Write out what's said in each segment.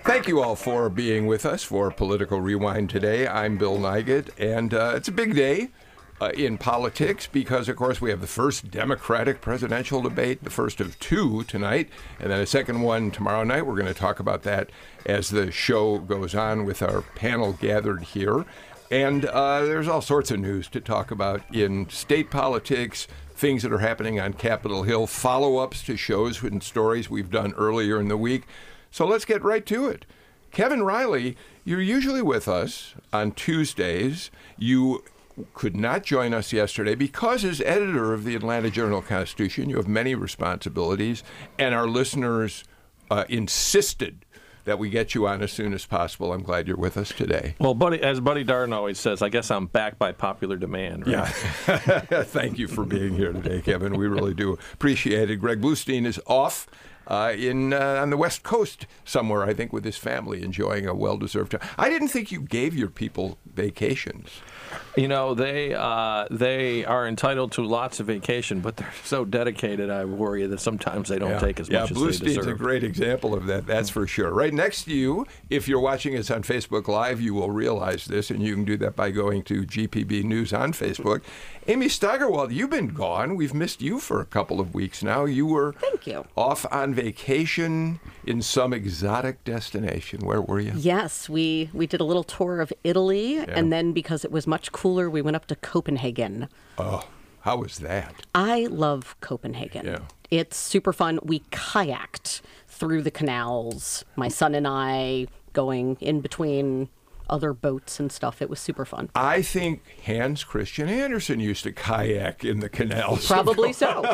Thank you all for being with us for Political Rewind today. I'm Bill Nigut, and it's a big day in politics because, of course, we have the first Democratic presidential debate, the first of two tonight, and then a second one tomorrow night. We're going to talk about that as the show goes on with our panel gathered here. And there's all sorts of news to talk about in state politics, things that are happening on Capitol Hill, follow-ups to shows and stories we've done earlier in the week. So let's get right to it. Kevin Riley, you're usually with us on Tuesdays. You could not join us yesterday because as editor of the Atlanta Journal-Constitution, you have many responsibilities, and our listeners insisted that we get you on as soon as possible. I'm glad you're with us today. Well, as Buddy Darden always says, I guess I'm back by popular demand. Right? Yeah. Thank you for being here today, Kevin. We really do appreciate it. Greg Bluestein is off on the West Coast somewhere, I think, with his family, enjoying a well-deserved time. I didn't think you gave your people vacations. You know, they are entitled to lots of vacation, but they're so dedicated, I worry that sometimes they don't take as much as they deserve. Bluestein's a great example of that, that's for sure. Right next to you, if you're watching us on Facebook Live, you will realize this, and you can do that by going to GPB News on Facebook. Amy Steigerwald, you've been gone. We've missed you for a couple of weeks now. You were off on vacation in some exotic destination. Where were you? Yes, we did a little tour of Italy, and then because it was much cooler, we went up to Copenhagen. Oh, how was that? I love Copenhagen. Yeah. It's super fun. We kayaked through the canals, my son and I going in between other boats and stuff. It was super fun. I think Hans Christian Andersen used to kayak in the canals. Probably so.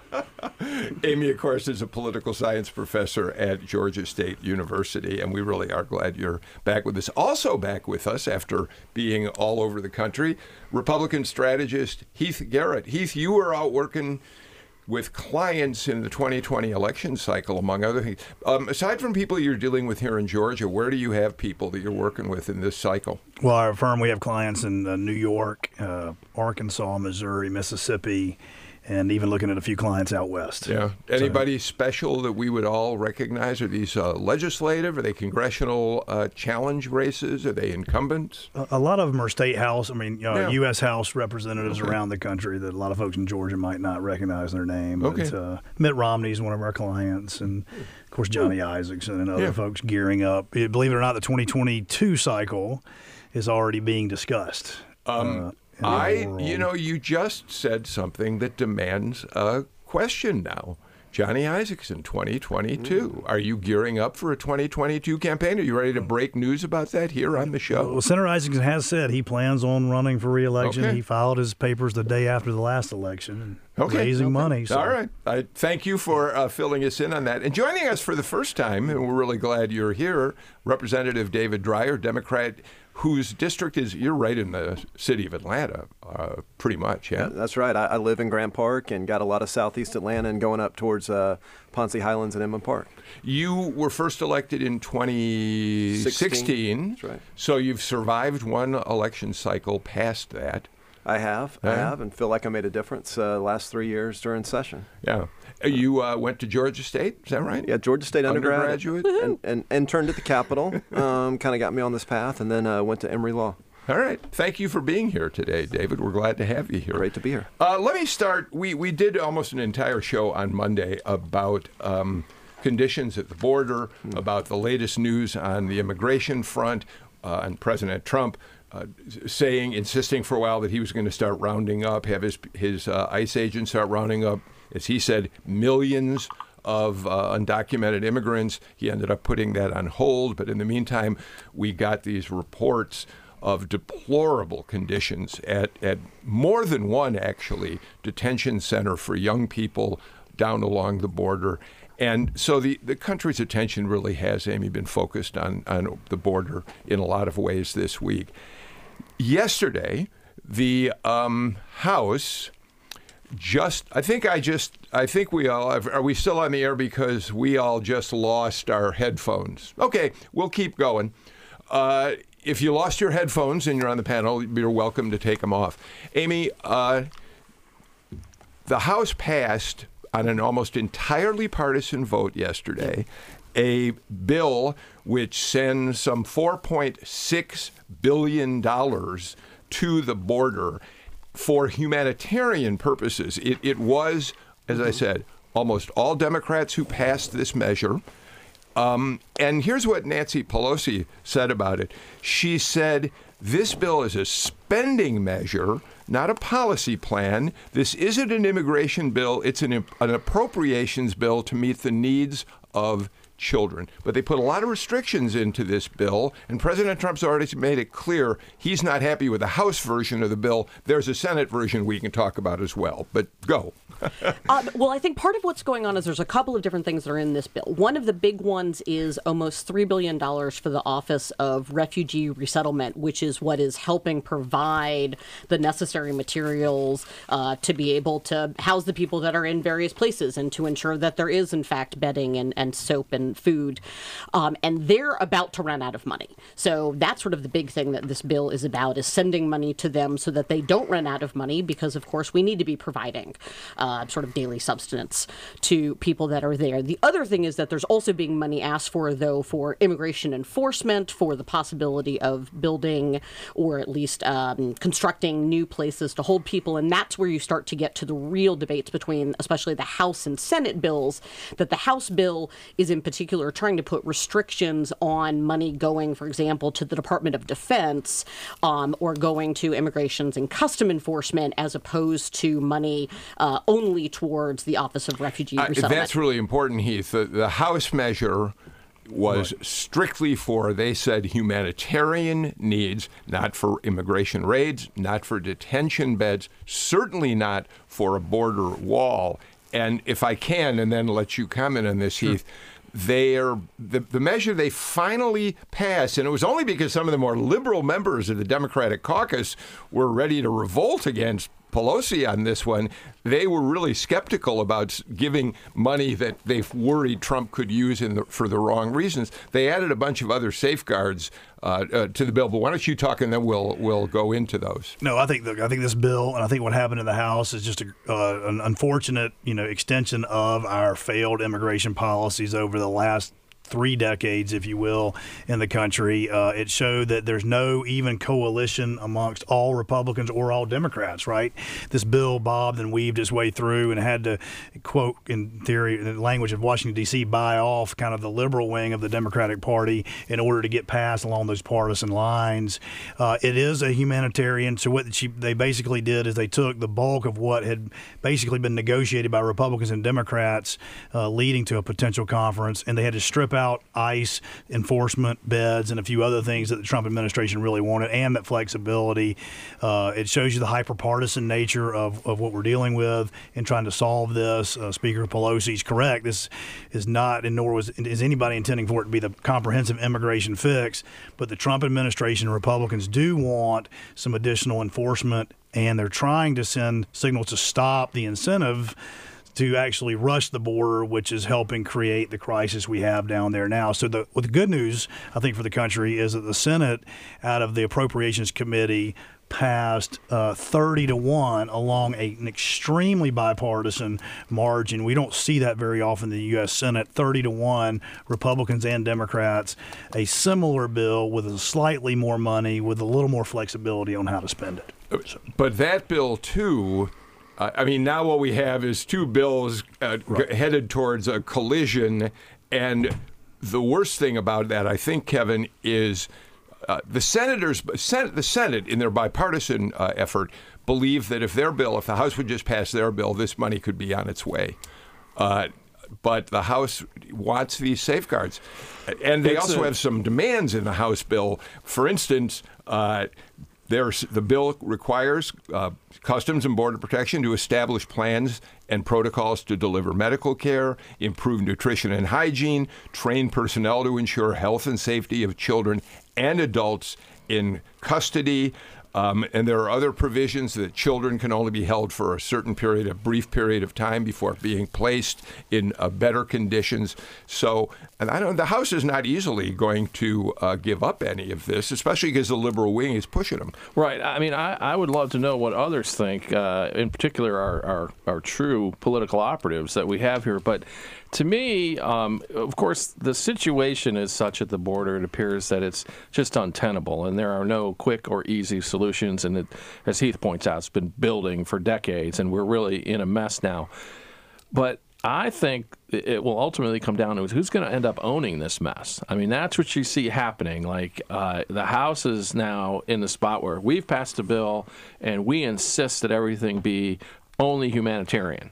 Amy, of course, is a political science professor at Georgia State University, and we really are glad you're back with us. Also back with us after being all over the country, Republican strategist Heath Garrett. Heath, you were out working with clients in the 2020 election cycle, among other things. Aside from people you're dealing with here in Georgia, where do you have people that you're working with in this cycle? Well, our firm, we have clients in New York, Arkansas, Missouri, Mississippi, and even looking at a few clients out west. Yeah. Anybody special that we would all recognize? Are these legislative? Are they congressional challenge races? Are they incumbents? A lot of them are state house. I mean, U.S. House representatives around the country that a lot of folks in Georgia might not recognize their name. Okay. But, Mitt Romney is one of our clients, and of course Johnny Isakson and other folks gearing up. Believe it or not, the 2022 cycle is already being discussed. You just said something that demands a question now. Johnny Isakson, 2022. Are you gearing up for a 2022 campaign? Are you ready to break news about that here on the show? Well, Senator Isakson has said he plans on running for re-election. Okay. He filed his papers the day after the last election and raising money. So. All right. I thank you for filling us in on that. And joining us for the first time, and we're really glad you're here, Representative David Dreier, Democrat, whose district is, you're right in the city of Atlanta, pretty much, yeah? That's right. I live in Grant Park and got a lot of southeast Atlanta and going up towards Ponce Highlands and Inman Park. You were first elected in 2016. That's right. So you've survived one election cycle past that. I have, and feel like I made a difference the last 3 years during session. Yeah. You went to Georgia State, is that right? Yeah, Georgia State undergraduate. and interned at the Capitol, kind of got me on this path, and then went to Emory Law. All right. Thank you for being here today, David. We're glad to have you here. Great to be here. Let me start. We did almost an entire show on Monday about conditions at the border, about the latest news on the immigration front, and President Trump insisting for a while that he was going to start rounding up, have his ICE agents start rounding up, as he said, millions of undocumented immigrants. He ended up putting that on hold. But in the meantime, we got these reports of deplorable conditions at more than one, actually, detention center for young people down along the border. And so the country's attention really has, Amy, been focused on the border in a lot of ways this week. Yesterday, the House I think we all, are we still on the air because we all just lost our headphones? Okay, we'll keep going. If you lost your headphones and you're on the panel, you're welcome to take them off. Amy, the House passed on an almost entirely partisan vote yesterday a bill which sends some $4.6 billion to the border for humanitarian purposes. It was, as I said, almost all Democrats who passed this measure. And here's what Nancy Pelosi said about it. She said, this bill is a spending measure, not a policy plan. This isn't an immigration bill. It's an appropriations bill to meet the needs of children. But they put a lot of restrictions into this bill, and President Trump's already made it clear he's not happy with the House version of the bill. There's a Senate version we can talk about as well. But go. Well, I think part of what's going on is there's a couple of different things that are in this bill. One of the big ones is almost $3 billion for the Office of Refugee Resettlement, which is what is helping provide the necessary materials to be able to house the people that are in various places and to ensure that there is, in fact, bedding and soap and food. And they're about to run out of money. So that's sort of the big thing that this bill is about, is sending money to them so that they don't run out of money, because, of course, we need to be providing sort of daily substance to people that are there. The other thing is that there's also being money asked for, though, for immigration enforcement, for the possibility of building or at least constructing new places to hold people. And that's where you start to get to the real debates between especially the House and Senate bills, that the House bill is in particular trying to put restrictions on money going, for example, to the Department of Defense or going to immigrations and custom enforcement, as opposed to money only towards the Office of Refugee Resettlement. That's really important, Heath. The House measure was strictly for, they said, humanitarian needs, not for immigration raids, not for detention beds, certainly not for a border wall. And if I can, and then let you comment on this, Heath, the measure they finally passed, and it was only because some of the more liberal members of the Democratic caucus were ready to revolt against Pelosi on this one. They were really skeptical about giving money that they worried Trump could use for the wrong reasons. They added a bunch of other safeguards to the bill. But why don't you talk, and then we'll go into those. No, I think this bill, and I think what happened in the House is just an unfortunate, extension of our failed immigration policies over the last 3 decades, if you will, in the country. It showed that there's no even coalition amongst all Republicans or all Democrats, right? This bill bobbed and weaved its way through and had to, quote, in theory, in the language of Washington, D.C., buy off kind of the liberal wing of the Democratic Party in order to get passed along those partisan lines. It is a humanitarian. So what they basically did is they took the bulk of what had basically been negotiated by Republicans and Democrats leading to a potential conference, and they had to strip out ICE enforcement, beds, and a few other things that the Trump administration really wanted, and that flexibility. It shows you the hyper-partisan nature of what we're dealing with in trying to solve this. Speaker Pelosi is correct. This is not, and nor is anybody intending for it to be the comprehensive immigration fix, but the Trump administration and Republicans do want some additional enforcement, and they're trying to send signals to stop the incentive to actually rush the border, which is helping create the crisis we have down there now. So the good news, I think, for the country is that the Senate, out of the Appropriations Committee, passed 30-1 along an extremely bipartisan margin. We don't see that very often in the U.S. Senate. 30-1, Republicans and Democrats, a similar bill with a slightly more money, with a little more flexibility on how to spend it. But that bill, too, now what we have is 2 bills headed towards a collision. And the worst thing about that, I think, Kevin, is the Senate, in their bipartisan effort, believe that if the House would just pass their bill, this money could be on its way. But the House wants these safeguards. And they also have some demands in the House bill. For instance, the bill requires Customs and Border Protection to establish plans and protocols to deliver medical care, improve nutrition and hygiene, train personnel to ensure health and safety of children and adults in custody. And there are other provisions that children can only be held for a certain period, a brief period of time before being placed in better conditions. So, and the House is not easily going to give up any of this, especially because the liberal wing is pushing them. Right. I mean, I would love to know what others think, in particular our true political operatives that we have here. But to me, of course, the situation is such at the border, it appears that it's just untenable, and there are no quick or easy solutions. And it, as Heath points out, it's been building for decades, and we're really in a mess now. But I think it will ultimately come down to who's going to end up owning this mess. I mean, that's what you see happening. Like, the House is now in the spot where we've passed a bill, and we insist that everything be only humanitarian.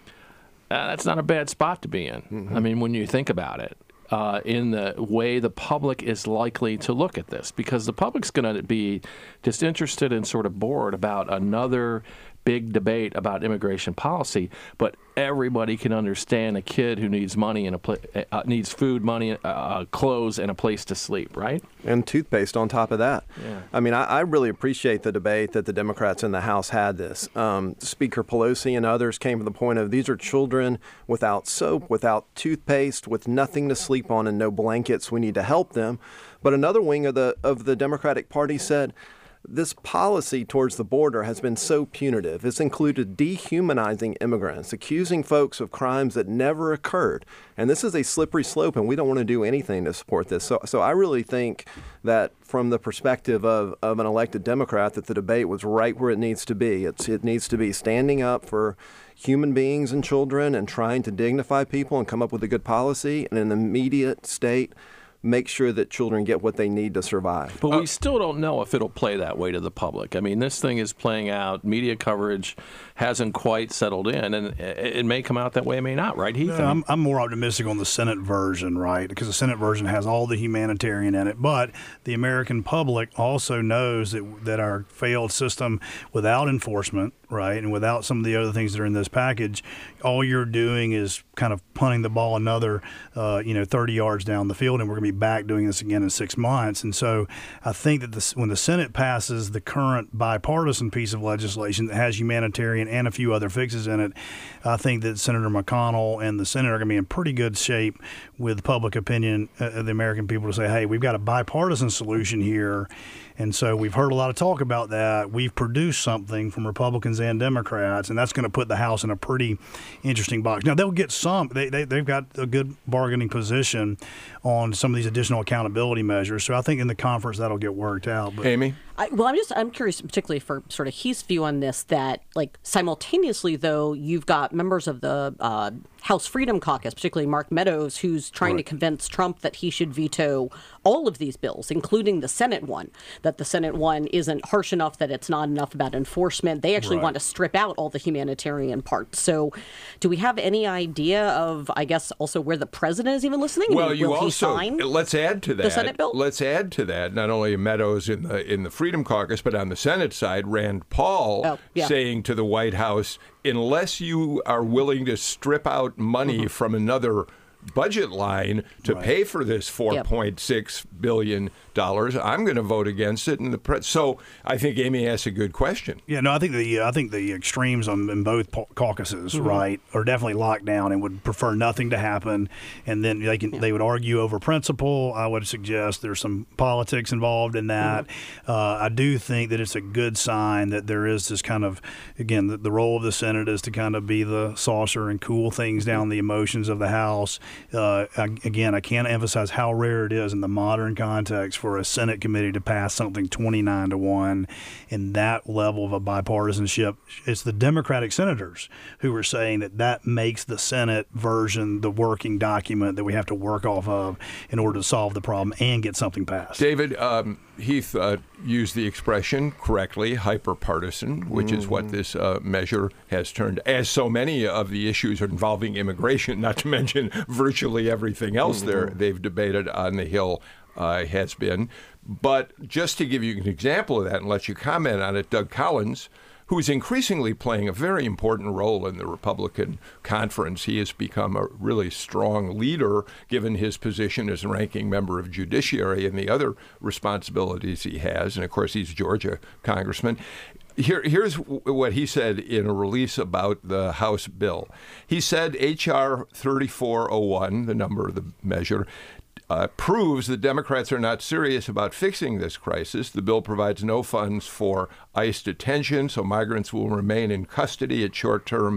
That's not a bad spot to be in. Mm-hmm. I mean, when you think about it, in the way the public is likely to look at this, because the public's going to be just interested and sort of bored about another big debate about immigration policy, but everybody can understand a kid who needs money and needs food, money, clothes, and a place to sleep, right? And toothpaste on top of that. Yeah. I mean, I really appreciate the debate that the Democrats in the House had this. Speaker Pelosi and others came to the point of these are children without soap, without toothpaste, with nothing to sleep on and no blankets. We need to help them. But another wing of the Democratic Party said, this policy towards the border has been so punitive. It's included dehumanizing immigrants, accusing folks of crimes that never occurred. And this is a slippery slope, and we don't want to do anything to support this. So I really think that from the perspective of an elected Democrat, that the debate was right where it needs to be. It needs to be standing up for human beings and children and trying to dignify people and come up with a good policy. And in the immediate state, make sure that children get what they need to survive. But we still don't know if it'll play that way to the public. I mean, this thing is playing out. Media coverage hasn't quite settled in, and it may come out that way, it may not, right, Heath? Yeah, I'm more optimistic on the Senate version, right, because the Senate version has all the humanitarian in it. But the American public also knows that our failed system without enforcement, right, and without some of the other things that are in this package, all you're doing is kind of punting the ball another 30 yards down the field, and we're going to be back doing this again in 6 months. And so I think that when the Senate passes the current bipartisan piece of legislation that has humanitarian and a few other fixes in it, I think that Senator McConnell and the Senate are going to be in pretty good shape with public opinion of the American people to say, hey, we've got a bipartisan solution here. And so we've heard a lot of talk about that. We've produced something from Republicans and Democrats, and that's going to put the House in a pretty interesting box. Now, they'll get some. They've got a good bargaining position on some of these additional accountability measures. So I think in the conference that'll get worked out. But Amy? I'm curious, particularly for sort of Heath's view on this, that like simultaneously, though, you've got members of the House Freedom Caucus, particularly Mark Meadows, who's trying to convince Trump that he should veto all of these bills, including the Senate one, that the Senate one isn't harsh enough, that it's not enough about enforcement. They actually want to strip out all the humanitarian parts. So do we have any idea of, I guess, also where the president is even listening? Well, let's add to that. The Senate bill? Let's add to that, not only Meadows in the Freedom Caucus, but on the Senate side, Rand Paul saying to the White House, unless you are willing to strip out money from another budget line to pay for this $4.6 billion, I'm going to vote against it. So I think Amy asked a good question. Yeah, no, I think the extremes in both caucuses, right, are definitely locked down and would prefer nothing to happen. And then they would argue over principle. I would suggest there's some politics involved in that. I do think that it's a good sign that there is this kind of, again, the role of the Senate is to kind of be the saucer and cool things down the emotions of the House. Again, I can't emphasize how rare it is in the modern context for a Senate committee to pass something 29-1 in that level of a bipartisanship. It's the Democratic senators who are saying that makes the Senate version the working document that we have to work off of in order to solve the problem and get something passed. David, Heath used the expression correctly, hyper-partisan, which is what this measure has turned, as so many of the issues involving immigration, not to mention virtually everything else they've debated on the Hill has been. But just to give you an example of that and let you comment on it, Doug Collins, who's increasingly playing a very important role in the Republican conference. He has become a really strong leader, given his position as ranking member of Judiciary and the other responsibilities he has. And of course, he's a Georgia congressman. Here's what he said in a release about the House bill. He said H.R. 3401, the number of the measure, proves that Democrats are not serious about fixing this crisis. The bill provides no funds for ICE detention, so migrants will remain in custody at short-term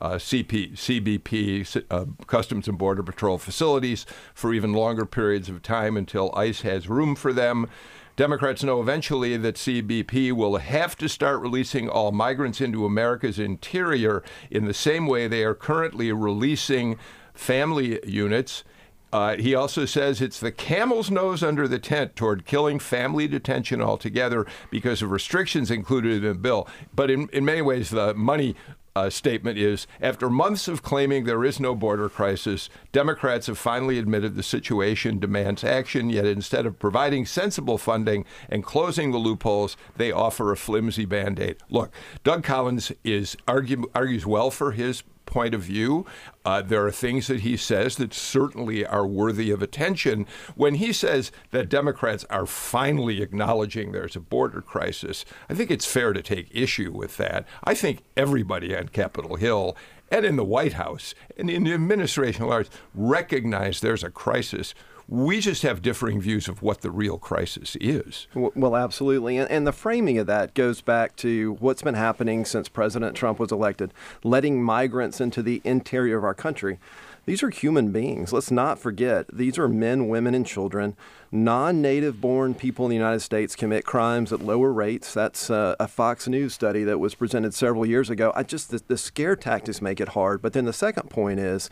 CBP, Customs and Border Patrol facilities for even longer periods of time until ICE has room for them. Democrats know eventually that CBP will have to start releasing all migrants into America's interior in the same way they are currently releasing family units. He also says it's the camel's nose under the tent toward killing family detention altogether because of restrictions included in the bill. But in many ways, the money statement is, after months of claiming there is no border crisis, Democrats have finally admitted the situation demands action, yet instead of providing sensible funding and closing the loopholes, they offer a flimsy Band-Aid. Look, Doug Collins argues well for his point of view. There are things that he says that certainly are worthy of attention. When he says that Democrats are finally acknowledging there's a border crisis, I think it's fair to take issue with that. I think everybody on Capitol Hill and in the White House and in the administration at large recognize there's a crisis. We just have differing views of what the real crisis is. Well, absolutely. And the framing of that goes back to what's been happening since President Trump was elected, letting migrants into the interior of our country. These are human beings. Let's not forget, these are men, women, and children. Non-native born people in the United States commit crimes at lower rates. That's a Fox News study that was presented several years ago. The scare tactics make it hard. But then the second point is,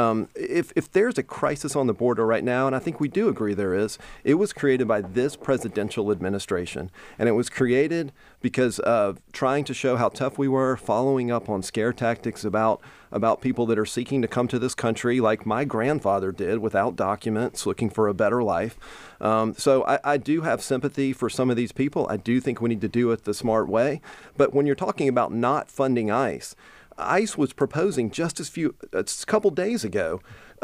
if there's a crisis on the border right now, and I think we do agree there is, it was created by this presidential administration. And it was created because of trying to show how tough we were, following up on scare tactics about people that are seeking to come to this country, like my grandfather did, without documents, looking for a better life. So I do have sympathy for some of these people. I do think we need to do it the smart way. But when you're talking about not funding ICE, ICE was proposing just a couple days ago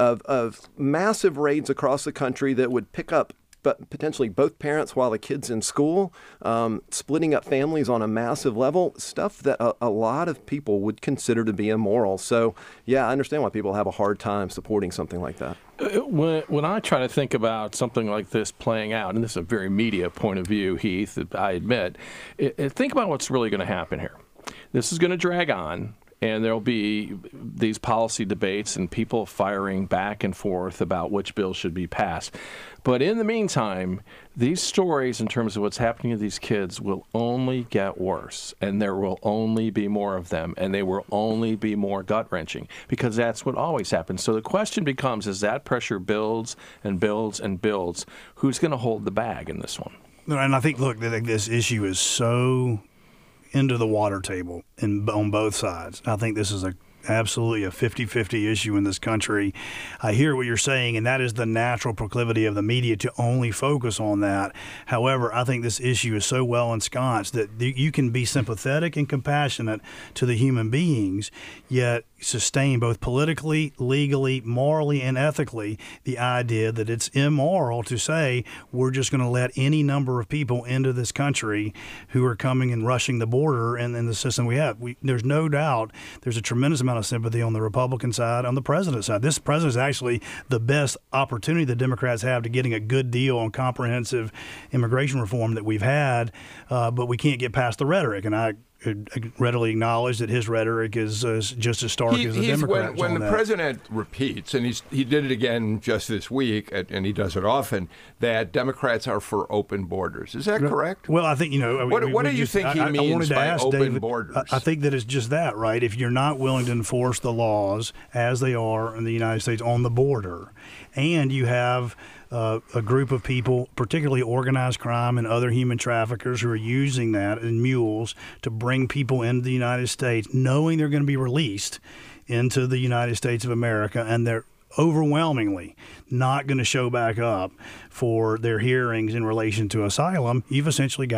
of massive raids across the country that would pick up but potentially both parents while the kid's in school, splitting up families on a massive level, stuff that a lot of people would consider to be immoral. So, yeah, I understand why people have a hard time supporting something like that. When I try to think about something like this playing out, and this is a very media point of view, Heath, I admit, think about what's really going to happen here. This is going to drag on. And there'll be these policy debates and people firing back and forth about which bill should be passed. But in the meantime, these stories in terms of what's happening to these kids will only get worse. And there will only be more of them. And they will only be more gut-wrenching because that's what always happens. So the question becomes, as that pressure builds and builds and builds, who's going to hold the bag in this one? And I think, look, this issue is so into the water table on both sides. I think this is absolutely a 50-50 issue in this country. I hear what you're saying, and that is the natural proclivity of the media to only focus on that. However, I think this issue is so well ensconced that you can be sympathetic and compassionate to the human beings, yet sustain both politically, legally, morally, and ethically the idea that it's immoral to say we're just going to let any number of people into this country who are coming and rushing the border and the system we have. There's no doubt there's a tremendous amount of sympathy on the Republican side, on the president's side. This president is actually the best opportunity the Democrats have to getting a good deal on comprehensive immigration reform that we've had, but we can't get past the rhetoric. And I readily acknowledge that his rhetoric is just as stark as the Democrats. When the president repeats, and he did it again just this week, and he does it often, that Democrats are for open borders. Is that correct? Well, I think, what do you think he means by open borders? I think that it's just that, right? If you're not willing to enforce the laws as they are in the United States on the border, and you have a group of people, particularly organized crime and other human traffickers, who are using that and mules to bring people into the United States, knowing they're going to be released into the United States of America, and they're overwhelmingly not going to show back up for their hearings in relation to asylum. You've essentially got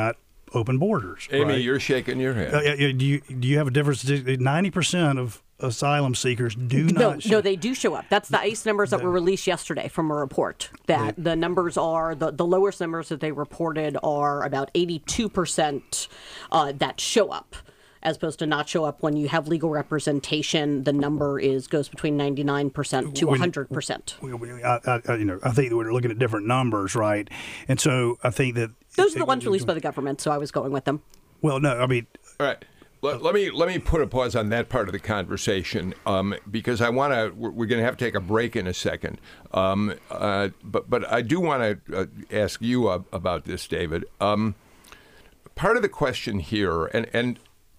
open borders. Amy, right? you're shaking your head. Do you have a difference? 90% of asylum seekers do not. No, they do show up. That's the ICE numbers that were released yesterday from a report. That the numbers are the lowest numbers that they reported are about 82% that show up, as opposed to not show up. When you have legal representation, the number goes between 99% to 100%. I think that we're looking at different numbers, right? And so I think that those are the ones released by the government. So I was going with them. Well, no, I mean. All right. Let me put a pause on that part of the conversation because we're going to have to take a break in a second. But I do want to ask you about this, David. Part of the question here, and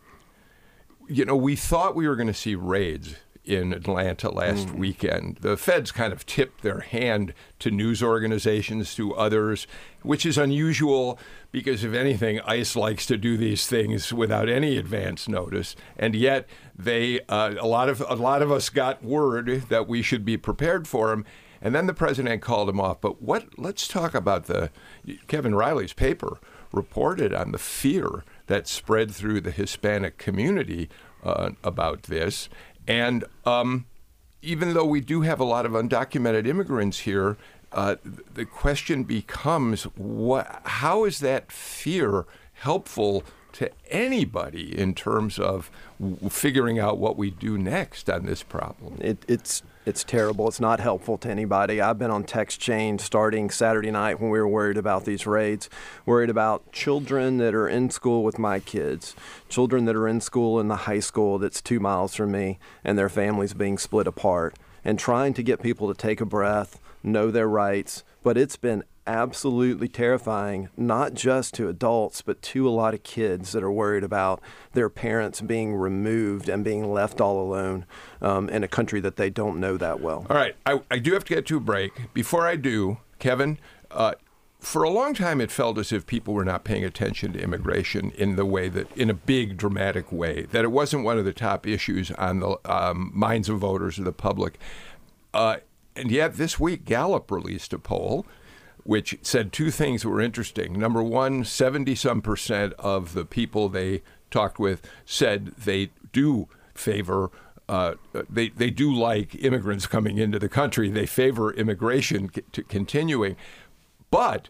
we thought we were going to see raids in Atlanta last weekend. The feds kind of tipped their hand to news organizations, to others, which is unusual because, if anything, ICE likes to do these things without any advance notice. And yet, a lot of us got word that we should be prepared for them. And then the president called them off. But let's talk about Kevin Riley's paper reported on the fear that spread through the Hispanic community about this. And even though we do have a lot of undocumented immigrants here, the question becomes, how is that fear helpful to anybody in terms of figuring out what we do next on this problem? It's terrible. It's not helpful to anybody. I've been on text chains starting Saturday night when we were worried about these raids, worried about children that are in school with my kids, children that are in school in the high school that's 2 miles from me, and their families being split apart, and trying to get people to take a breath, know their rights. But it's been absolutely terrifying, not just to adults, but to a lot of kids that are worried about their parents being removed and being left all alone in a country that they don't know that well. All right. I do have to get to a break. Before I do, Kevin, for a long time it felt as if people were not paying attention to immigration in a big, dramatic way, that it wasn't one of the top issues on the minds of voters or the public. And yet this week, Gallup released a poll which said two things that were interesting. Number one, 70-some% of the people they talked with said they do favor, they do like immigrants coming into the country. They favor immigration continuing. But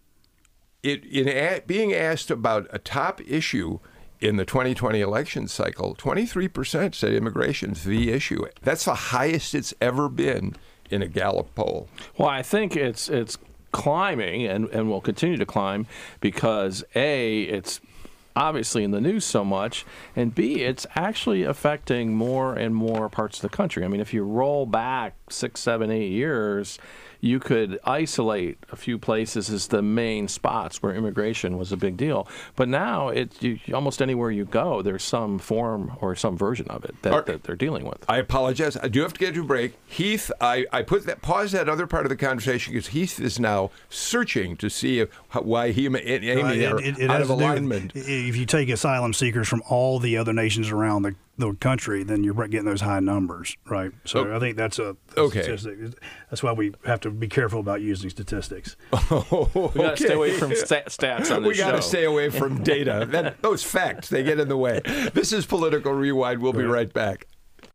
being asked about a top issue in the 2020 election cycle, 23% said immigration's the issue. That's the highest it's ever been in a Gallup poll. Well, I think it's climbing and will continue to climb because A, it's obviously in the news so much, and B, it's actually affecting more and more parts of the country. I mean, if you roll back 6, 7, 8 years, you could isolate a few places as the main spots where immigration was a big deal. But now, almost anywhere you go, there's some form or some version of it that they're dealing with. I apologize. I do have to get to a break. Heath, I pause that other part of the conversation because Heath is now searching to see why he and Amy are out of alignment. If you take asylum seekers from all the other nations around the country, then you're getting those high numbers, right? So I think that's a statistic. That's why we have to be careful about using statistics. We got to stay away from stats on this show. We got to stay away from data. Those facts, they get in the way. This is Political Rewind. We'll be right back.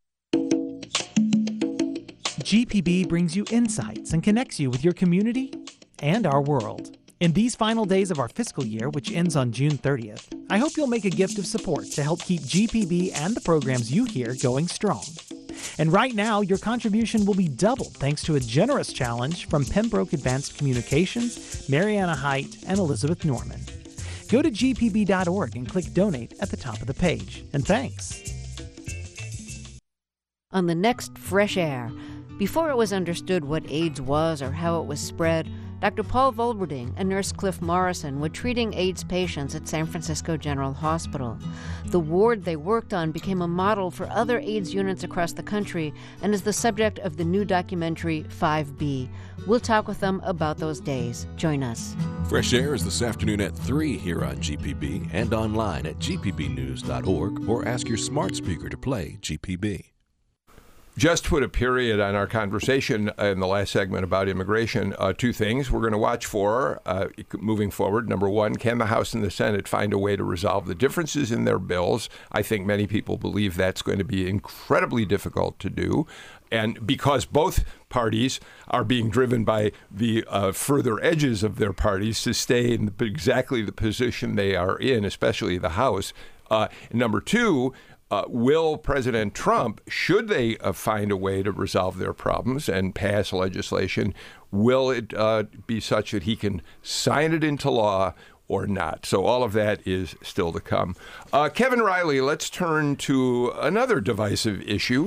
GPB brings you insights and connects you with your community and our world. In these final days of our fiscal year, which ends on June 30th, I hope you'll make a gift of support to help keep GPB and the programs you hear going strong. And right now, your contribution will be doubled thanks to a generous challenge from Pembroke Advanced Communications, Mariana Height, and Elizabeth Norman. Go to gpb.org and click Donate at the top of the page. And thanks. On the next Fresh Air, before it was understood what AIDS was or how it was spread, Dr. Paul Volberding and Nurse Cliff Morrison were treating AIDS patients at San Francisco General Hospital. The ward they worked on became a model for other AIDS units across the country and is the subject of the new documentary 5B. We'll talk with them about those days. Join us. Fresh Air is this afternoon at 3 here on GPB and online at gpbnews.org or ask your smart speaker to play GPB. Just to put a period on our conversation in the last segment about immigration, two things we're going to watch for moving forward. Number one, can the House and the Senate find a way to resolve the differences in their bills? I think many people believe that's going to be incredibly difficult to do. And because both parties are being driven by the further edges of their parties to stay in exactly the position they are in, especially the House. Number two, will President Trump, should they find a way to resolve their problems and pass legislation, will it be such that he can sign it into law or not? So all of that is still to come. Kevin Riley, let's turn to another divisive issue.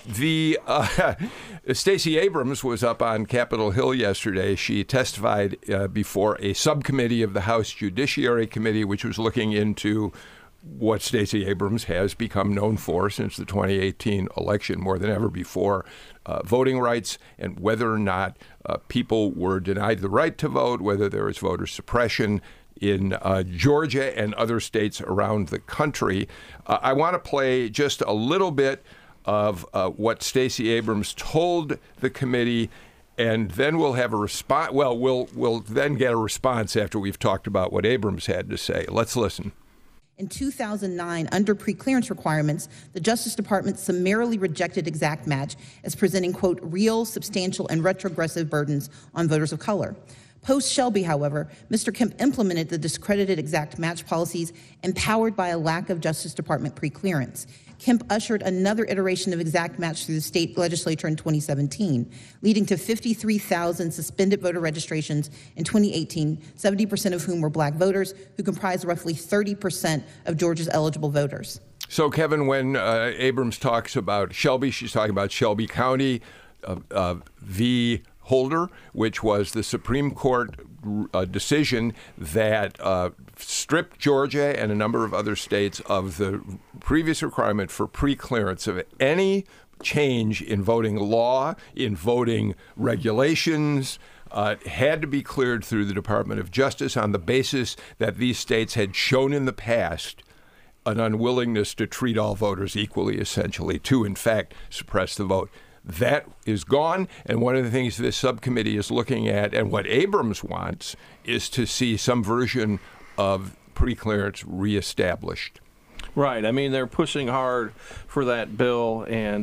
Stacey Abrams was up on Capitol Hill yesterday. She testified before a subcommittee of the House Judiciary Committee, which was looking into what Stacey Abrams has become known for since the 2018 election more than ever before, voting rights and whether or not people were denied the right to vote, whether there was voter suppression in Georgia and other states around the country. I want to play just a little bit of what Stacey Abrams told the committee, and then we'll have a response. Well, we'll then get a response after we've talked about what Abrams had to say. Let's listen. In 2009, under preclearance requirements, the Justice Department summarily rejected exact match as presenting, quote, real, substantial, and retrogressive burdens on voters of color. Post-Shelby, however, Mr. Kemp implemented the discredited exact match policies empowered by a lack of Justice Department preclearance. Kemp ushered another iteration of exact match through the state legislature in 2017, leading to 53,000 suspended voter registrations in 2018, 70% of whom were black voters, who comprised roughly 30% of Georgia's eligible voters. So, Kevin, when Abrams talks about Shelby, she's talking about Shelby County v. Holder, which was the Supreme Court decision that stripped Georgia and a number of other states of the previous requirement for preclearance of any change in voting law, in voting regulations, had to be cleared through the Department of Justice on the basis that these states had shown in the past an unwillingness to treat all voters equally, essentially, to, in fact, suppress the vote. That is gone, and one of the things this subcommittee is looking at, and what Abrams wants, is to see some version of preclearance reestablished. Right. I mean, they're pushing hard for that bill, and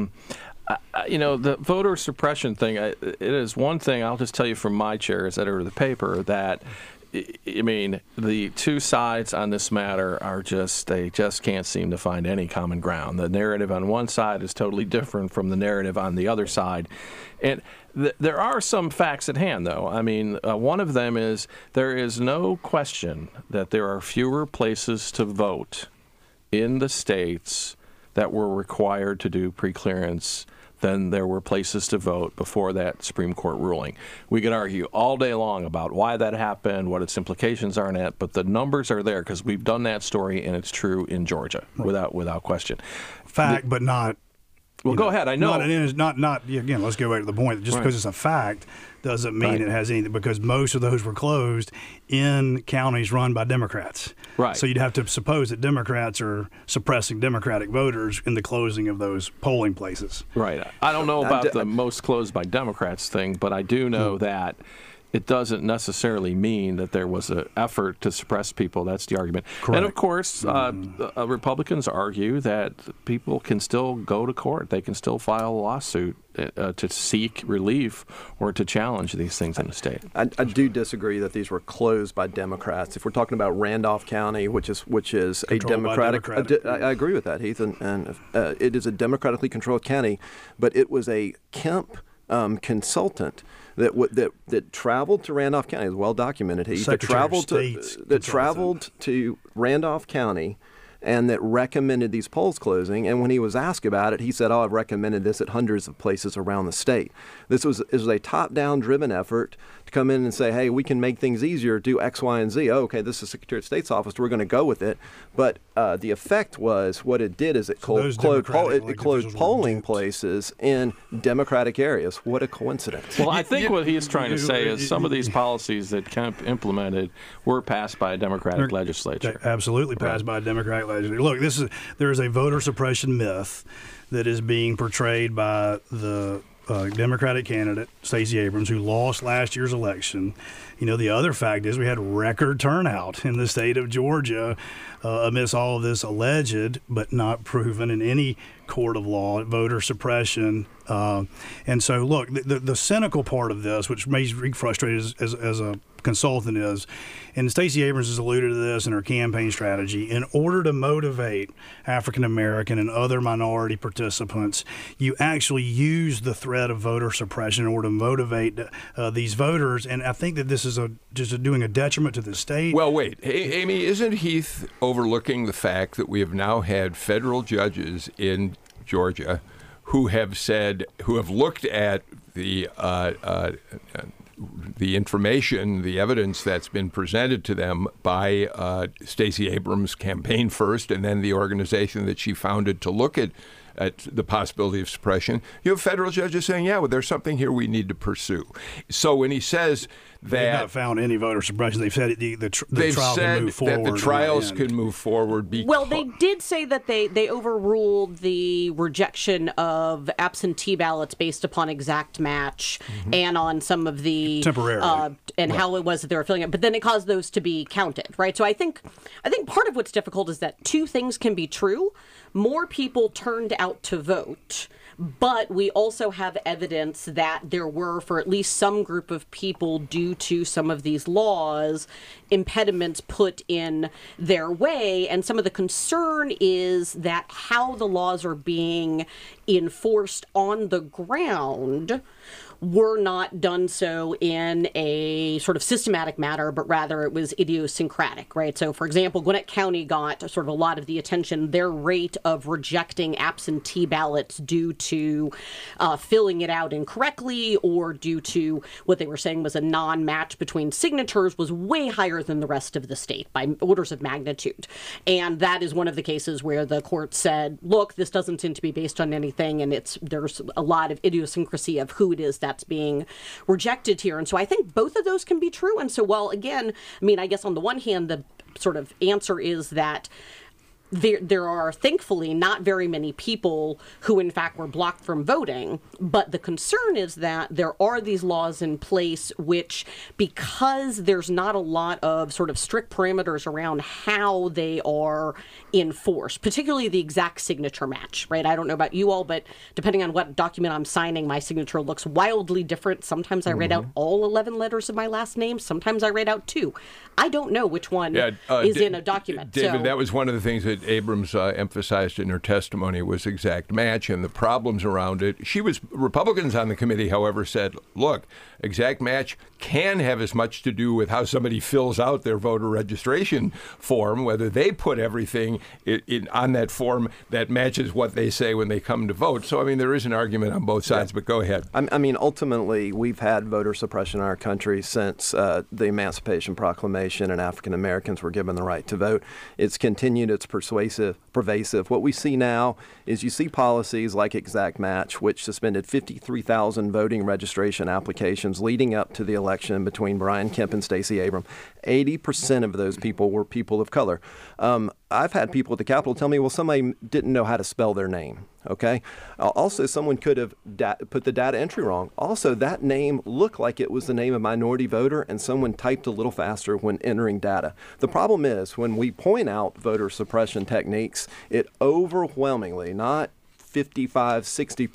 the voter suppression thing, it is one thing, I'll just tell you from my chair as editor of the paper, that I mean, the two sides on this matter they just can't seem to find any common ground. The narrative on one side is totally different from the narrative on the other side. And there are some facts at hand, though. I mean, one of them is there is no question that there are fewer places to vote in the states that were required to do preclearance than there were places to vote before that Supreme Court ruling. We could argue all day long about why that happened, what its implications are in it, but the numbers are there because we've done that story, and it's true in Georgia, without question. Fact, but not. Well, go ahead. I know. Not. Again, let's go back to the point. Just because it's a fact doesn't mean it has anything, because most of those were closed in counties run by Democrats. Right. So you'd have to suppose that Democrats are suppressing Democratic voters in the closing of those polling places. Right. I don't know about the most closed by Democrats thing, but I do know that it doesn't necessarily mean that there was an effort to suppress people. That's the argument. Correct. And, of course, Republicans argue that people can still go to court. They can still file a lawsuit to seek relief or to challenge these things in the state. I do disagree that these were closed by Democrats. If we're talking about Randolph County, which is a Democratic. I agree with that, Heath, and it is a democratically controlled county, but it was a Kemp consultant that traveled to Randolph County. It's well documented. That traveled to Randolph County and that recommended these polls closing. And when he was asked about it, he said, I've recommended this at hundreds of places around the state. This was a top-down driven effort to come in and say, hey, we can make things easier, do X, Y, and Z. Oh, okay, this is the Secretary of State's office. We're going to go with it. But the effect was, what it did is it closed polling places in Democratic areas. What a coincidence. Well, I think what he's trying to say is some of these policies that Kemp implemented were passed by a Democratic legislature. Absolutely passed by a Democratic legislature. Look, there is a voter suppression myth that is being portrayed by the Democratic candidate, Stacey Abrams, who lost last year's election. The other fact is we had record turnout in the state of Georgia amidst all of this alleged but not proven in any court of law voter suppression. And so, look, the cynical part of this, which makes me frustrated as a consultant, is, and Stacey Abrams has alluded to this in her campaign strategy, in order to motivate African American and other minority participants, you actually use the threat of voter suppression in order to motivate these voters. And I think that this is just doing a detriment to the state. Well, wait, Amy, isn't Heath overlooking the fact that we have now had federal judges in Georgia who have looked at the information, the evidence that's been presented to them by Stacey Abrams' campaign first, and then the organization that she founded to look at the possibility of suppression? You have federal judges saying, yeah, well, there's something here we need to pursue. So when he says that they've not found any voter suppression, they've said the trial can move forward. That the trials could move forward. Well, they did say that they overruled the rejection of absentee ballots based upon exact match and on some of the temporarily how it was that they were filling it. But then it caused those to be counted, right? So I think part of what's difficult is that two things can be true. More people turned out to vote, but we also have evidence that there were, for at least some group of people, due to some of these laws, impediments put in their way. And some of the concern is that how the laws are being enforced on the ground were not done so in a sort of systematic manner, but rather it was idiosyncratic, right? So, for example, Gwinnett County got sort of a lot of the attention. Their rate of rejecting absentee ballots due to filling it out incorrectly or due to what they were saying was a non-match between signatures was way higher than the rest of the state by orders of magnitude. And that is one of the cases where the court said, look, this doesn't seem to be based on anything, and there's a lot of idiosyncrasy of who it is that's being rejected here. And so I think both of those can be true. And so, while again, I guess on the one hand, the sort of answer is that there are thankfully not very many people who in fact were blocked from voting, but the concern is that there are these laws in place which, because there's not a lot of sort of strict parameters around how they are enforced, particularly the exact signature match, right? I don't know about you all, but depending on what document I'm signing, my signature looks wildly different. Sometimes I write out all 11 letters of my last name. Sometimes I write out 2. I don't know which one is in a document. David, that was one of the things that Abrams emphasized in her testimony was exact match and the problems around it. Republicans on the committee, however, said, look, exact match can have as much to do with how somebody fills out their voter registration form, whether they put everything on that form that matches what they say when they come to vote. So, there is an argument on both sides, but go ahead. Ultimately, we've had voter suppression in our country since the Emancipation Proclamation and African Americans were given the right to vote. It's continued, it's pervasive. What we see now is you see policies like exact match, which suspended 53,000 voting registration applications leading up to the election between Brian Kemp and Stacey Abrams. 80% of those people were people of color. I've had people at the Capitol tell me, well, somebody didn't know how to spell their name. Okay. Also, someone could have put the data entry wrong. Also, that name looked like it was the name of a minority voter, and someone typed a little faster when entering data. The problem is when we point out voter suppression techniques, it overwhelmingly, not 55, 60%,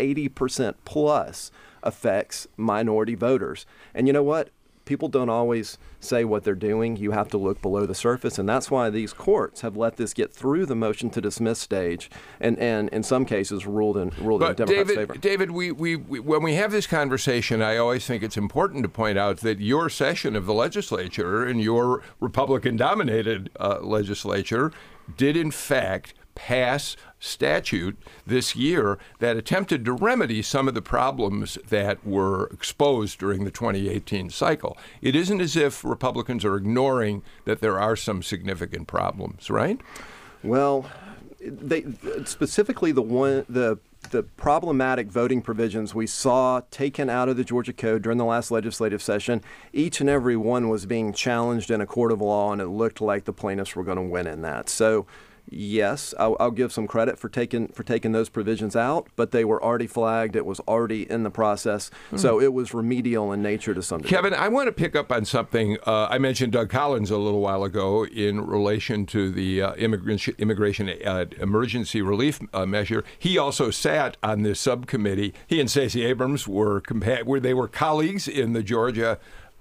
80% plus affects minority voters. And you know what? People don't always say what they're doing. You have to look below the surface, and that's why these courts have let this get through the motion to dismiss stage, and in some cases ruled in Democrats' favor. David, we when we have this conversation, I always think it's important to point out that your session of the legislature and your Republican-dominated legislature did in fact pass statute this year that attempted to remedy some of the problems that were exposed during the 2018 cycle. It isn't as if Republicans are ignoring that there are some significant problems, right? Well, they specifically the problematic voting provisions we saw taken out of the Georgia Code during the last legislative session, each and every one was being challenged in a court of law, and it looked like the plaintiffs were going to win in that. So yes, I'll give some credit for taking those provisions out, but they were already flagged. It was already in the process, so it was remedial in nature to some degree. Kevin, I want to pick up on something. I mentioned Doug Collins a little while ago in relation to the immigration emergency relief measure. He also sat on this subcommittee. He and Stacey Abrams were colleagues in the Georgia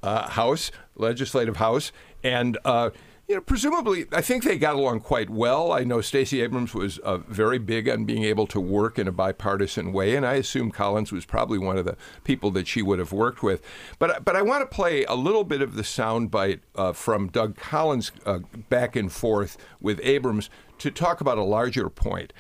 Legislative House, and presumably, I think they got along quite well. I know Stacey Abrams was very big on being able to work in a bipartisan way, and I assume Collins was probably one of the people that she would have worked with. But I want to play a little bit of the soundbite from Doug Collins back and forth with Abrams to talk about a larger point.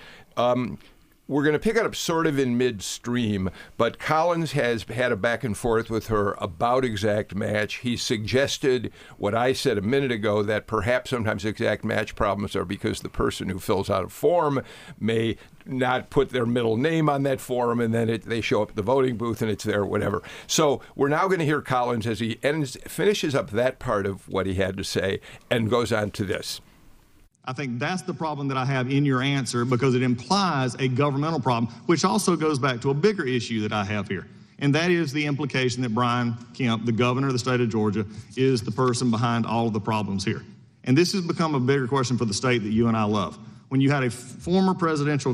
We're going to pick it up sort of in midstream, but Collins has had a back and forth with her about exact match. He suggested what I said a minute ago, that perhaps sometimes exact match problems are because the person who fills out a form may not put their middle name on that form, and then they show up at the voting booth and it's there, whatever. So we're now going to hear Collins as he finishes up that part of what he had to say and goes on to this. I think that's the problem that I have in your answer, because it implies a governmental problem, which also goes back to a bigger issue that I have here. And that is the implication that Brian Kemp, the governor of the state of Georgia, is the person behind all of the problems here. And this has become a bigger question for the state that you and I love. When you had a current presidential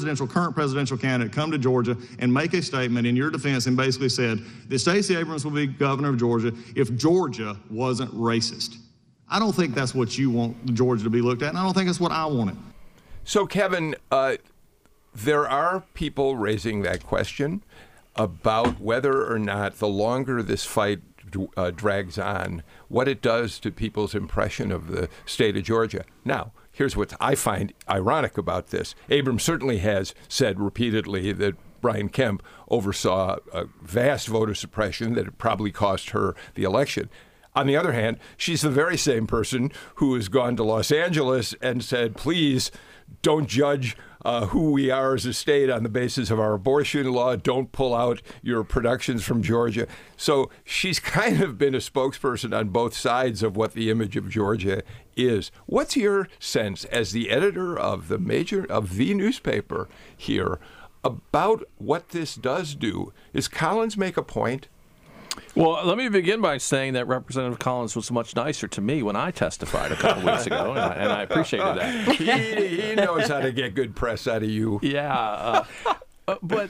candidate come to Georgia and make a statement in your defense and basically said that Stacey Abrams will be governor of Georgia if Georgia wasn't racist. I don't think that's what you want Georgia to be looked at, and I don't think that's what I wanted. So, Kevin, there are people raising that question about whether or not the longer this fight drags on, what it does to people's impression of the state of Georgia. Now, here's what I find ironic about this. Abrams certainly has said repeatedly that Brian Kemp oversaw a vast voter suppression that it probably cost her the election. On the other hand, she's the very same person who has gone to Los Angeles and said, please don't judge who we are as a state on the basis of our abortion law. Don't pull out your productions from Georgia. So she's kind of been a spokesperson on both sides of what the image of Georgia is. What's your sense as the editor of the newspaper here about what this does do? Does Collins make a point? Well, let me begin by saying that Representative Collins was much nicer to me when I testified a couple weeks ago, and I appreciated that. He knows how to get good press out of you. Yeah, but,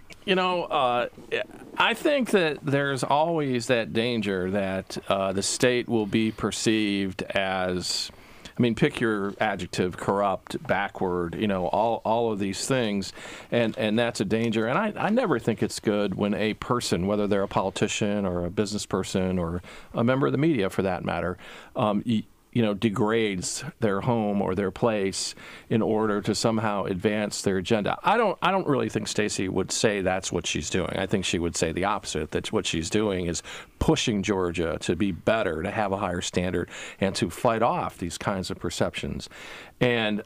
I think that there's always that danger that the state will be perceived as, pick your adjective, corrupt, backward, all of these things, and that's a danger. And I never think it's good when a person, whether they're a politician or a business person or a member of the media for that matter, degrades their home or their place in order to somehow advance their agenda. I don't really think Stacey would say that's what she's doing. I think she would say the opposite, that what she's doing is pushing Georgia to be better, to have a higher standard, and to fight off these kinds of perceptions. And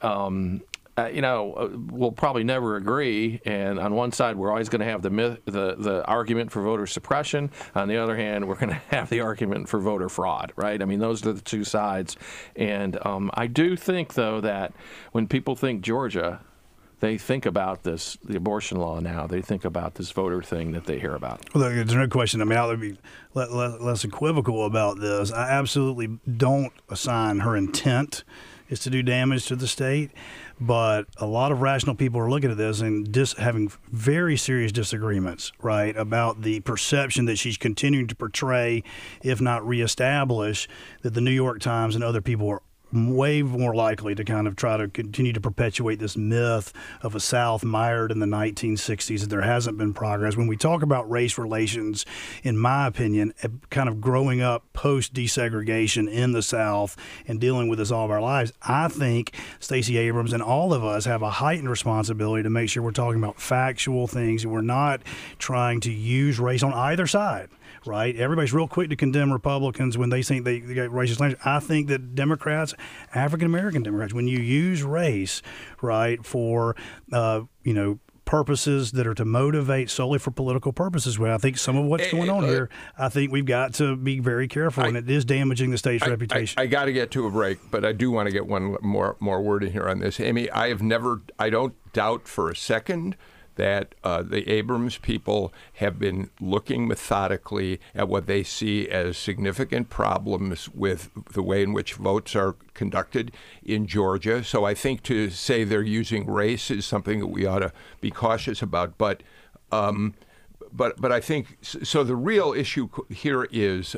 we'll probably never agree. And on one side, we're always going to have the argument for voter suppression. On the other hand, we're going to have the argument for voter fraud, right? Those are the two sides. And I do think, though, that when people think Georgia, they think about the abortion law now. They think about this voter thing that they hear about. Well, there's no question. I'll be less equivocal about this. I absolutely don't assign her intent is to do damage to the state, but a lot of rational people are looking at this and having very serious disagreements, right, about the perception that she's continuing to portray, if not reestablish, that the New York Times and other people are way more likely to kind of try to continue to perpetuate this myth of a South mired in the 1960s, that there hasn't been progress. When we talk about race relations, in my opinion, kind of growing up post-desegregation in the South and dealing with this all of our lives, I think Stacey Abrams and all of us have a heightened responsibility to make sure we're talking about factual things and we're not trying to use race on either side. Right? Everybody's real quick to condemn Republicans when they think they got racist language. I think that Democrats, African-American Democrats, when you use race, right, for, purposes that are to motivate solely for political purposes. Well, I think some of what's going on here, I think we've got to be very careful, and it is damaging the state's reputation. I got to get to a break, but I do want to get one more word in here on this. Amy, I don't doubt for a second that the Abrams people have been looking methodically at what they see as significant problems with the way in which votes are conducted in Georgia. So I think to say they're using race is something that we ought to be cautious about. But I think so. The real issue here is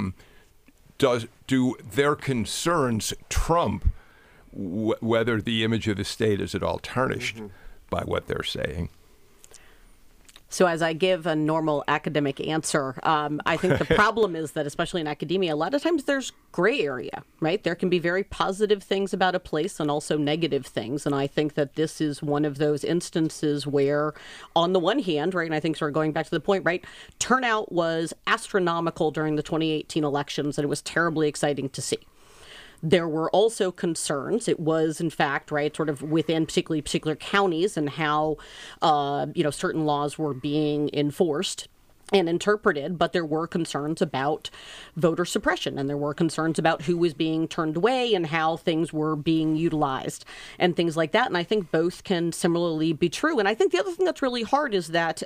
do their concerns trump whether the image of the state is at all tarnished by what they're saying? So as I give a normal academic answer, I think the problem is that, especially in academia, a lot of times there's gray area, right? There can be very positive things about a place and also negative things. And I think that this is one of those instances where, on the one hand, right, and I think sort of going back to the point, right, turnout was astronomical during the 2018 elections, and it was terribly exciting to see. There were also concerns. It was, in fact, right, sort of within particular counties and how, certain laws were being enforced and interpreted, but there were concerns about voter suppression, and there were concerns about who was being turned away and how things were being utilized and things like that. And I think both can similarly be true. And I think the other thing that's really hard is that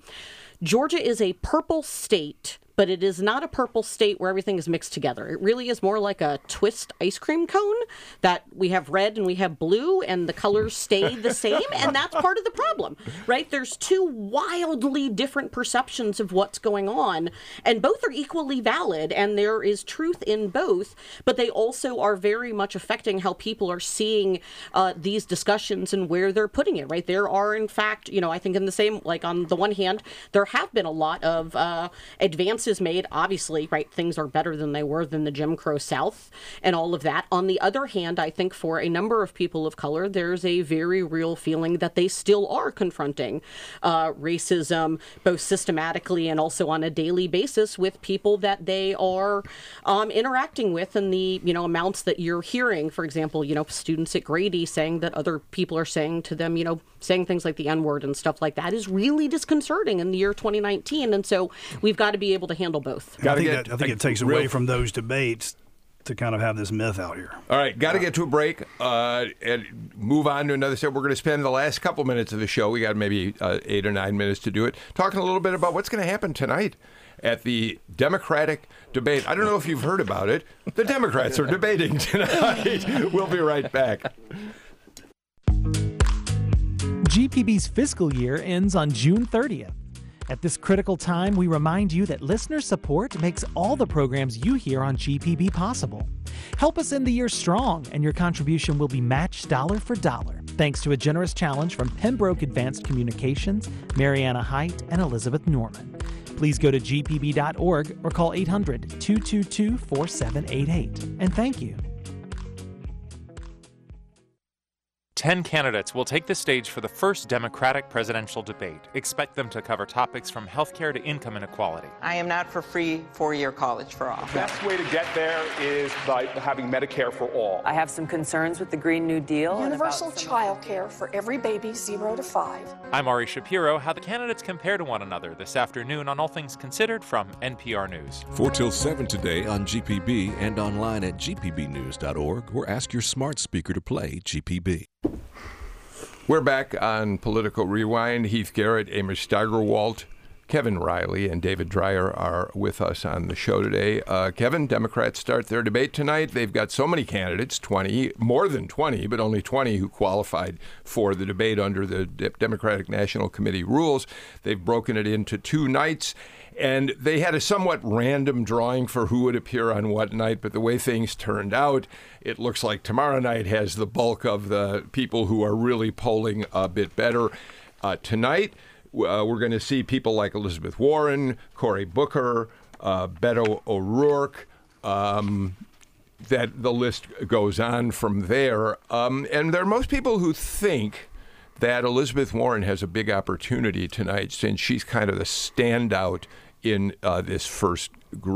Georgia is a purple state, but it is not a purple state where everything is mixed together. It really is more like a twist ice cream cone that we have red and we have blue and the colors stay the same. And that's part of the problem, right? There's two wildly different perceptions of what's going on, and both are equally valid, and there is truth in both, but they also are very much affecting how people are seeing these discussions and where they're putting it, right? There are, in fact, I think in the same, like on the one hand, there have been a lot of advances made, obviously, right? Things are better than they were than the Jim Crow South and all of that. On the other hand, I think for a number of people of color, there's a very real feeling that they still are confronting racism, both systematically and also on a daily basis with people that they are interacting with, and the, amounts that you're hearing, for example, students at Grady saying that other people are saying to them, saying things like the N-word and stuff like that is really disconcerting in the year 2019. And so we've got to be able to handle both. I think it takes away from those debates to kind of have this myth out here. All right, got to get to a break and move on to another step. We're going to spend the last couple minutes of the show, we got maybe 8 or 9 minutes to do it, talking a little bit about what's going to happen tonight at the Democratic debate. I don't know if you've heard about it. The Democrats are debating tonight. We'll be right back. GPB's fiscal year ends on June 30th. At this critical time, we remind you that listener support makes all the programs you hear on GPB possible. Help us end the year strong, and your contribution will be matched dollar for dollar, thanks to a generous challenge from Pembroke Advanced Communications, Mariana Height, and Elizabeth Norman. Please go to gpb.org or call 800-222-4788. And thank you. 10 candidates will take the stage for the first Democratic presidential debate. Expect them to cover topics from healthcare to income inequality. I am not for free four-year college for all. The best way to get there is by having Medicare for all. I have some concerns with the Green New Deal. Universal child care for every baby 0 to 5. I'm Ari Shapiro. How the candidates compare to one another this afternoon on All Things Considered from NPR News. 4 till 7 today on GPB and online at gpbnews.org, or ask your smart speaker to play GPB. We're back on Political Rewind. Heath Garrett, Amos Steigerwalt, Kevin Riley, and David Dreyer are with us on the show today. Kevin, Democrats start their debate tonight. They've got so many candidates, 20, more than 20, but only 20 who qualified for the debate under the Democratic National Committee rules. They've broken it into 2 nights. And they had a somewhat random drawing for who would appear on what night, but the way things turned out, it looks like tomorrow night has the bulk of the people who are really polling a bit better. Tonight, we're going to see people like Elizabeth Warren, Cory Booker, Beto O'Rourke, that the list goes on from there. And there are most people who think that Elizabeth Warren has a big opportunity tonight since she's kind of the standout in this first group.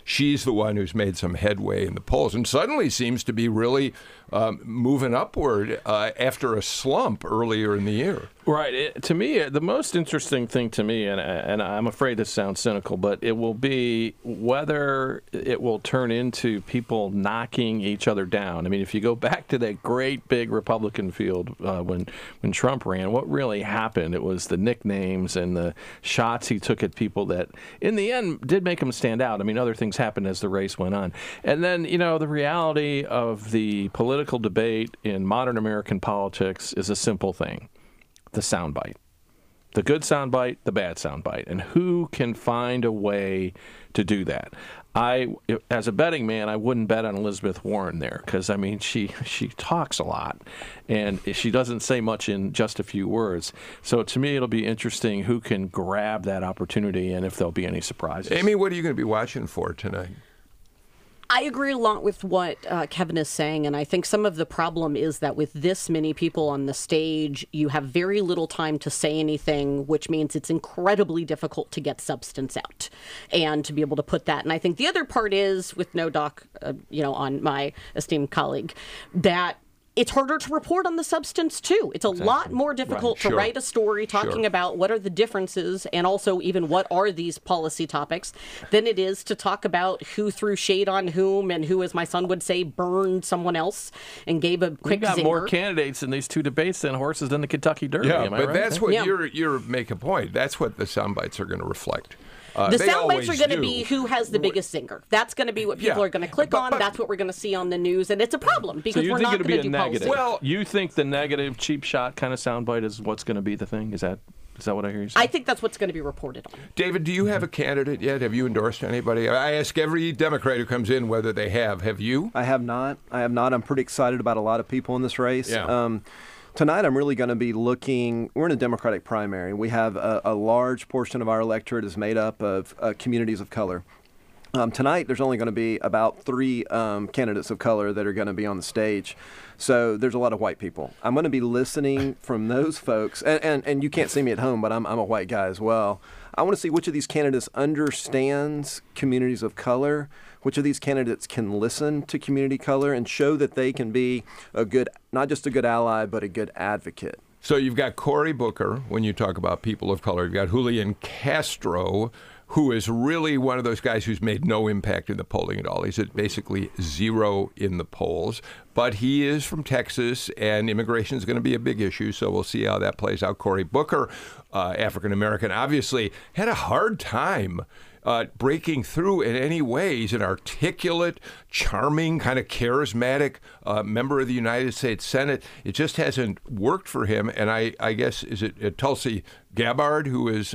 she's the one who's made some headway in the polls and suddenly seems to be really moving upward after a slump earlier in the year. Right. To me, the most interesting thing to me, and I'm afraid this sounds cynical, but it will be whether it will turn into people knocking each other down. I mean, if you go back to that great big Republican field when Trump ran, what really happened? It was the nicknames and the shots he took at people that, in the end, did make him stand out. I mean, other things happened as the race went on. And then, the reality of the political debate in modern American politics is a simple thing. The soundbite. The good soundbite, the bad soundbite. And who can find a way to do that? As a betting man, I wouldn't bet on Elizabeth Warren there because, I mean, she talks a lot and she doesn't say much in just a few words. So to me, it'll be interesting who can grab that opportunity and if there'll be any surprises. Amy, what are you going to be watching for tonight? I agree a lot with what Kevin is saying, and I think some of the problem is that with this many people on the stage, you have very little time to say anything, which means it's incredibly difficult to get substance out and to be able to put that. And I think the other part is, with no doc, on my esteemed colleague, that it's harder to report on the substance, too. It's a lot more difficult to write a story talking about what are the differences and also even what are these policy topics than it is to talk about who threw shade on whom and who, as my son would say, burned someone else and gave a quick zinger. We've got more candidates in these two debates than horses in the Kentucky Derby. Yeah, am I but right? that's what you're making a point. That's what the sound bites are going to reflect. The sound bites are going to be who has the biggest zinger. That's going to be what people are going to click on. That's what we're going to see on the news, and it's a problem because we're not going to do policy. Well, you think the negative, cheap shot kind of soundbite is what's going to be the thing? Is that what I hear you say? I think that's what's going to be reported on. David, do you have a candidate yet? Have you endorsed anybody? I ask every Democrat who comes in whether they have. Have you? I have not. I'm pretty excited about a lot of people in this race. Yeah. Tonight, I'm really going to be looking. We're in a Democratic primary. We have a large portion of our electorate is made up of communities of color. Tonight, there's only going to be about 3 candidates of color that are going to be on the stage. So there's a lot of white people. I'm going to be listening from those folks. And you can't see me at home, but I'm a white guy as well. I want to see which of these candidates understands communities of color, which of these candidates can listen to community color and show that they can be a good, not just a good ally, but a good advocate. So you've got Cory Booker, when you talk about people of color. You've got Julian Castro, who is really one of those guys who's made no impact in the polling at all. He's at basically 0 in the polls. But he is from Texas, and immigration is going to be a big issue, so we'll see how that plays out. Cory Booker, African-American, obviously had a hard time breaking through in any way. He's an articulate, charming, kind of charismatic member of the United States Senate. It just hasn't worked for him. And I guess, is it Tulsi Gabbard, who is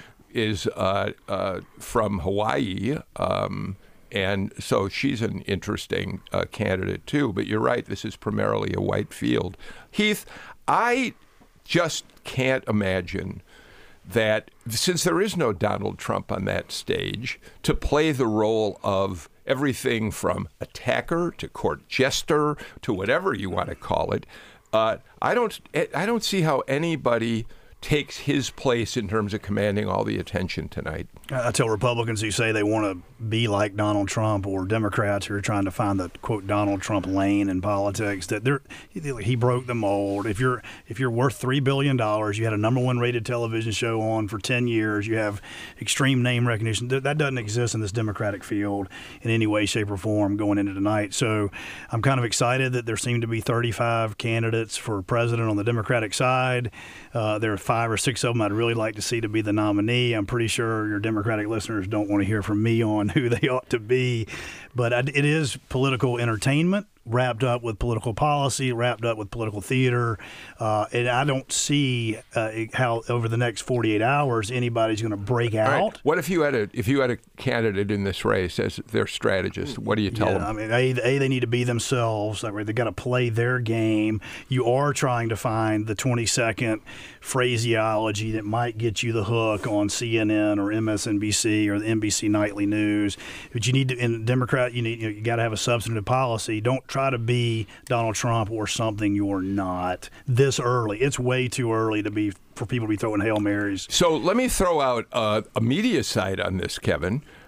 from Hawaii, and so she's an interesting candidate too. But you're right, this is primarily a white field. Heath, I just can't imagine that, since there is no Donald Trump on that stage, to play the role of everything from attacker to court jester to whatever you want to call it. I don't see how anybody takes his place in terms of commanding all the attention tonight. I tell Republicans who say they want to be like Donald Trump, or Democrats who are trying to find the quote Donald Trump lane in politics, that he broke the mold. If you're worth $3 billion, you had a #1 rated television show on for 10 years, you have extreme name recognition. That doesn't exist in this Democratic field in any way, shape, or form going into tonight. So I'm kind of excited that there seem to be 35 candidates for president on the Democratic side. There are 5 or 6 of them I'd really like to see to be the nominee. I'm pretty sure your Democratic listeners don't want to hear from me on who they ought to be, but it is political entertainment wrapped up with political policy, wrapped up with political theater, and I don't see how over the next 48 hours anybody's going to break out. Right. What if you had a candidate in this race as their strategist? What do you tell them? I mean, they need to be themselves. They got to play their game. You are trying to find the 20-second phraseology that might get you the hook on CNN or MSNBC or the NBC Nightly News. But you need to, in Democrat, you got to have a substantive policy. Don't try to be Donald Trump or something you're not this early. It's way too early for people to be throwing Hail Marys. So let me throw out a media side on this, Kevin.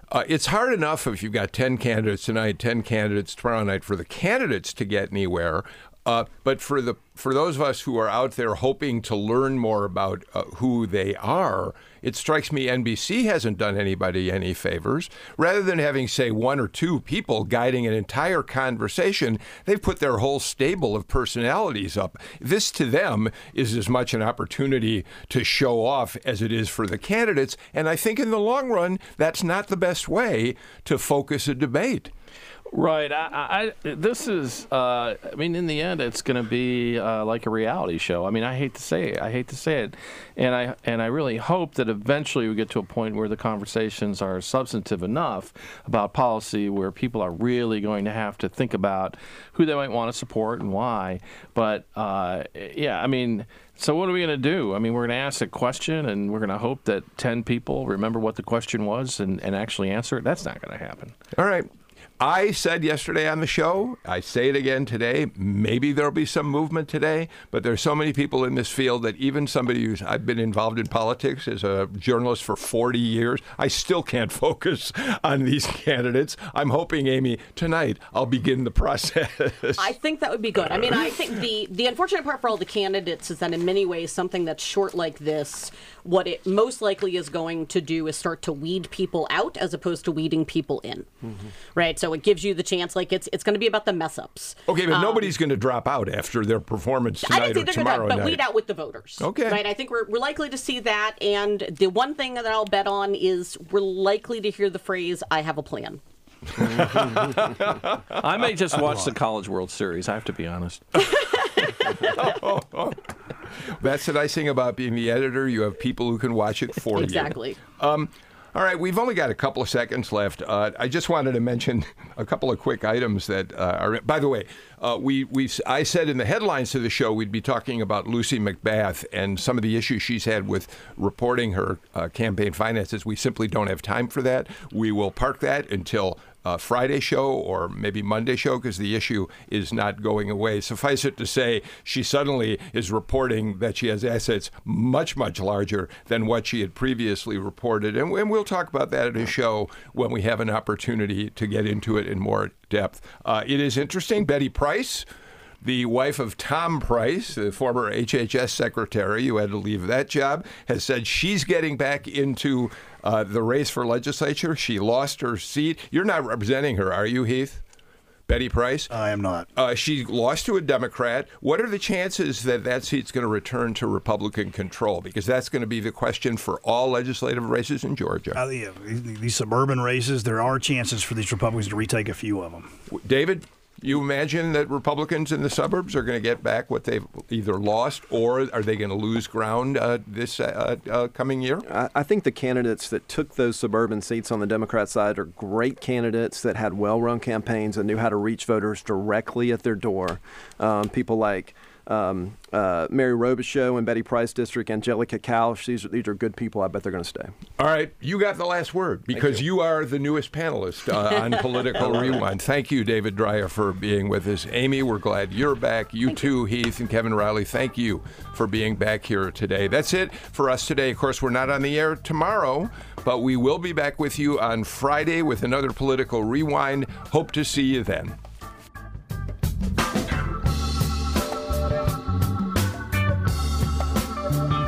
It's hard enough if you've got 10 candidates tonight, 10 candidates tomorrow night for the candidates to get anywhere. But for those of us who are out there hoping to learn more about who they are, it strikes me NBC hasn't done anybody any favors. Rather than having, say, one or two people guiding an entire conversation, they've put their whole stable of personalities up. This, to them, is as much an opportunity to show off as it is for the candidates. And I think in the long run, that's not the best way to focus a debate. Right. This is, I mean, in the end, it's going to be like a reality show. I mean, I hate to say it. And I really hope that eventually we get to a point where the conversations are substantive enough about policy where people are really going to have to think about who they might want to support and why. But, yeah, I mean, so what are we going to do? I mean, we're going to ask a question and we're going to hope that 10 people remember what the question was and actually answer it. That's not going to happen. All right. I said yesterday on the show, I say it again today, maybe there'll be some movement today, but there's so many people in this field that even somebody who's, I've been involved in politics as a journalist for 40 years, I still can't focus on these candidates. I'm hoping, Amy, tonight I'll begin the process. I think that would be good. I mean, I think the unfortunate part for all the candidates is that in many ways something that's short like this, what it most likely is going to do is start to weed people out as opposed to weeding people in, right? So it gives you the chance, like it's going to be about the mess ups. Okay, but nobody's going to drop out after their performance tonight or tomorrow night. But weed out with the voters. Okay. Right, I think we're likely to see that, and the one thing that I'll bet on is we're likely to hear the phrase, "I have a plan." I may just watch the College World Series, I have to be honest. That's the nice thing about being the editor. You have people who can watch it for you. Exactly. All right, we've only got a couple of seconds left. I just wanted to mention a couple of quick items that are. By the way, I said in the headlines to the show we'd be talking about Lucy McBath and some of the issues she's had with reporting her campaign finances. We simply don't have time for that. We will park that until Friday show or maybe Monday show because the issue is not going away. Suffice it to say, she suddenly is reporting that she has assets much, much larger than what she had previously reported. And we'll talk about that at a show when we have an opportunity to get into it in more depth. It is interesting. Betty Price, the wife of Tom Price, the former HHS secretary who had to leave that job, has said she's getting back into the race for legislature. She lost her seat. You're not representing her, are you, Heath? Betty Price? I am not. She lost to a Democrat. What are the chances that that seat's going to return to Republican control? Because that's going to be the question for all legislative races in Georgia. Yeah, these suburban races, there are chances for these Republicans to retake a few of them. David, you imagine that Republicans in the suburbs are going to get back what they've either lost, or are they going to lose ground this coming year? I think the candidates that took those suburban seats on the Democrat side are great candidates that had well-run campaigns and knew how to reach voters directly at their door. People like Mary Robichaux in Betty Price District, Angelica Kausch. These are good people. I bet they're going to stay. All right. You got the last word because you are the newest panelist on Political Rewind. Thank you, David Dreyer, for being with us. Amy, we're glad you're back. You too, Heath and Kevin Riley. Thank you for being back here today. That's it for us today. Of course, we're not on the air tomorrow, but we will be back with you on Friday with another Political Rewind. Hope to see you then.